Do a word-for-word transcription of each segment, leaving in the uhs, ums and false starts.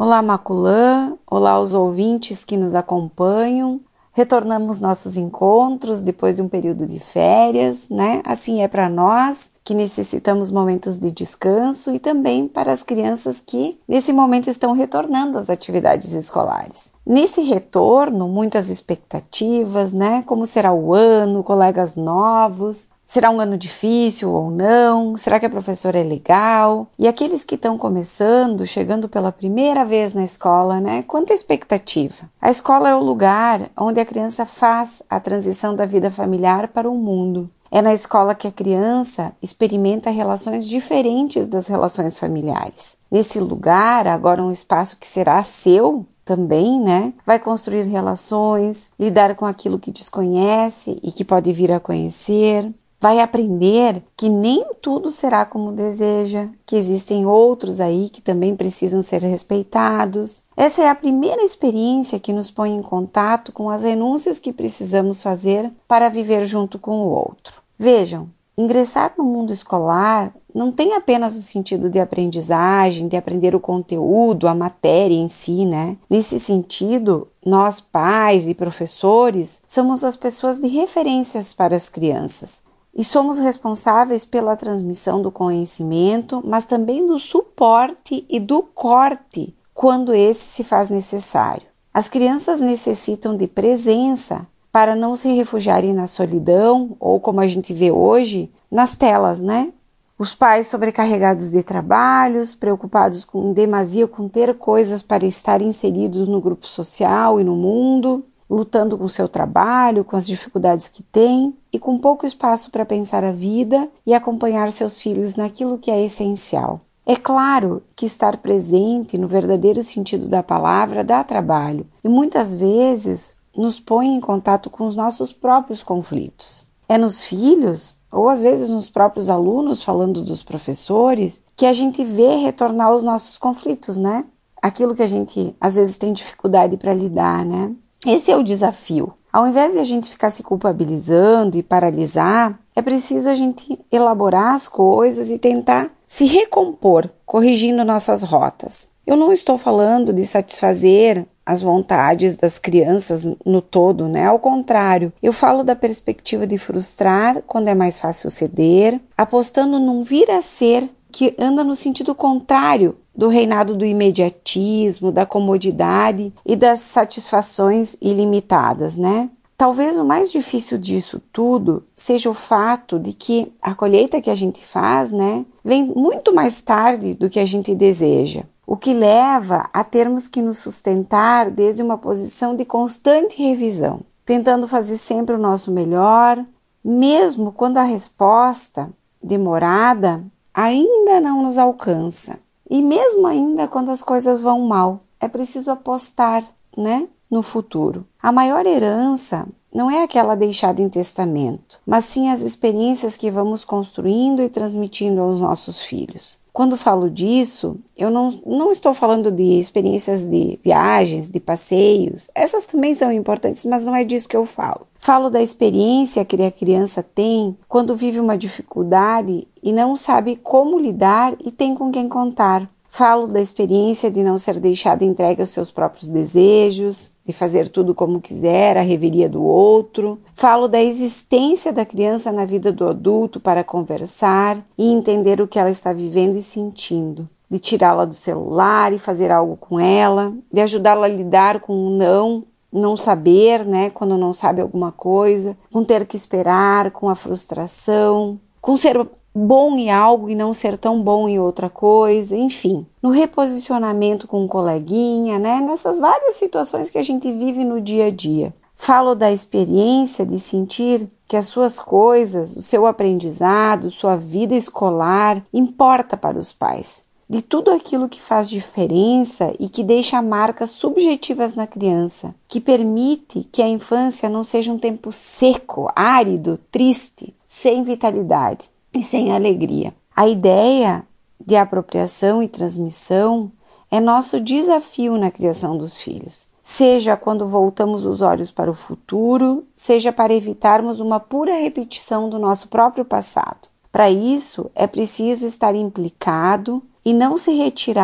Olá, Maculã, olá aos ouvintes que nos acompanham. Retornamos nossos encontros depois de um período de férias, né? Assim é para nós que necessitamos momentos de descanso e também para as crianças que nesse momento estão retornando às atividades escolares. Nesse retorno, muitas expectativas, né? Como será o ano, colegas novos, será um ano difícil ou não? Será que a professora é legal? E aqueles que estão começando, chegando pela primeira vez na escola, né? Quanta expectativa! A escola é o lugar onde a criança faz a transição da vida familiar para o mundo. É na escola que a criança experimenta relações diferentes das relações familiares. Nesse lugar, agora um espaço que será seu também, né? Vai construir relações, lidar com aquilo que desconhece e que pode vir a conhecer. Vai aprender que nem tudo será como deseja, que existem outros aí que também precisam ser respeitados. Essa é a primeira experiência que nos põe em contato com as renúncias que precisamos fazer para viver junto com o outro. Vejam, ingressar no mundo escolar não tem apenas o sentido de aprendizagem, de aprender o conteúdo, a matéria em si, né? Nesse sentido, nós pais e professores somos as pessoas de referências para as crianças. E somos responsáveis pela transmissão do conhecimento, mas também do suporte e do corte quando esse se faz necessário. As crianças necessitam de presença para não se refugiarem na solidão ou, como a gente vê hoje, nas telas, né? Os pais sobrecarregados de trabalhos, preocupados com demasia com ter coisas para estar inseridos no grupo social e no mundo, lutando com seu trabalho, com as dificuldades que têm e com pouco espaço para pensar a vida e acompanhar seus filhos naquilo que é essencial. É claro que estar presente no verdadeiro sentido da palavra dá trabalho e muitas vezes nos põe em contato com os nossos próprios conflitos. É nos filhos, ou às vezes nos próprios alunos, falando dos professores, que a gente vê retornar os nossos conflitos, né? Aquilo que a gente às vezes tem dificuldade para lidar, né? Esse é o desafio. Ao invés de a gente ficar se culpabilizando e paralisar, é preciso a gente elaborar as coisas e tentar se recompor, corrigindo nossas rotas. Eu não estou falando de satisfazer as vontades das crianças no todo, né? Ao contrário, eu falo da perspectiva de frustrar quando é mais fácil ceder, apostando num vir a ser que anda no sentido contrário do reinado do imediatismo, da comodidade e das satisfações ilimitadas, né? Talvez o mais difícil disso tudo seja o fato de que a colheita que a gente faz, né, vem muito mais tarde do que a gente deseja, o que leva a termos que nos sustentar desde uma posição de constante revisão, tentando fazer sempre o nosso melhor, mesmo quando a resposta demorada ainda não nos alcança. E mesmo ainda quando as coisas vão mal, é preciso apostar, né, no futuro. A maior herança não é aquela deixada em testamento, mas sim as experiências que vamos construindo e transmitindo aos nossos filhos. Quando falo disso, eu não, não estou falando de experiências de viagens, de passeios. Essas também são importantes, mas não é disso que eu falo. Falo da experiência que a criança tem quando vive uma dificuldade e não sabe como lidar e tem com quem contar. Falo da experiência de não ser deixada entregue aos seus próprios desejos, de fazer tudo como quiser, a revelia do outro. Falo da existência da criança na vida do adulto para conversar e entender o que ela está vivendo e sentindo, de tirá-la do celular e fazer algo com ela, de ajudá-la a lidar com o não, não saber, né, quando não sabe alguma coisa, com ter que esperar, com a frustração, com ser bom em algo e não ser tão bom em outra coisa, enfim, no reposicionamento com um coleguinha, né? Nessas várias situações que a gente vive no dia a dia. Falo da experiência de sentir que as suas coisas, o seu aprendizado, sua vida escolar importa para os pais. De tudo aquilo que faz diferença e que deixa marcas subjetivas na criança, que permite que a infância não seja um tempo seco, árido, triste, sem vitalidade e sem alegria. A ideia de apropriação e transmissão é nosso desafio na criação dos filhos, seja quando voltamos os olhos para o futuro, seja para evitarmos uma pura repetição do nosso próprio passado. Para isso, é preciso estar implicado e não se retirar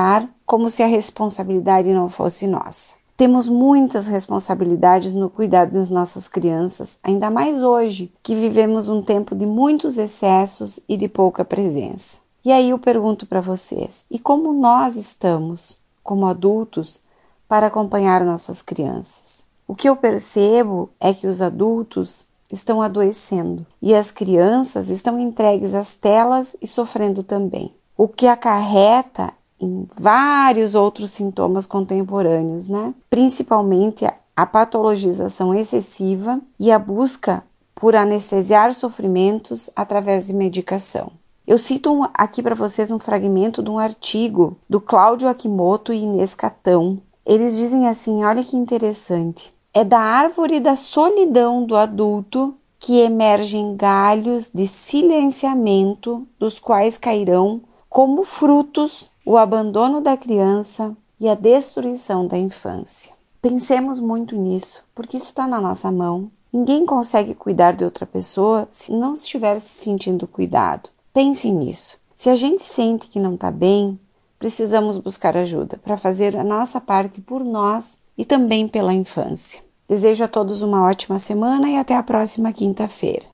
como se a responsabilidade não fosse nossa. Temos muitas responsabilidades no cuidado das nossas crianças, ainda mais hoje, que vivemos um tempo de muitos excessos e de pouca presença. E aí eu pergunto para vocês, e como nós estamos, como adultos, para acompanhar nossas crianças? O que eu percebo é que os adultos estão adoecendo e as crianças estão entregues às telas e sofrendo também, o que acarreta em vários outros sintomas contemporâneos, né? Principalmente a, a patologização excessiva e a busca por anestesiar sofrimentos através de medicação. Eu cito um, aqui para vocês um fragmento de um artigo do Cláudio Akimoto e Inês Catão. Eles dizem assim, olha que interessante, é da árvore da solidão do adulto que emergem galhos de silenciamento dos quais cairão como frutos o abandono da criança e a destruição da infância. Pensemos muito nisso, porque isso está na nossa mão. Ninguém consegue cuidar de outra pessoa se não estiver se sentindo cuidado. Pense nisso. Se a gente sente que não está bem, precisamos buscar ajuda para fazer a nossa parte por nós e também pela infância. Desejo a todos uma ótima semana e até a próxima quinta-feira.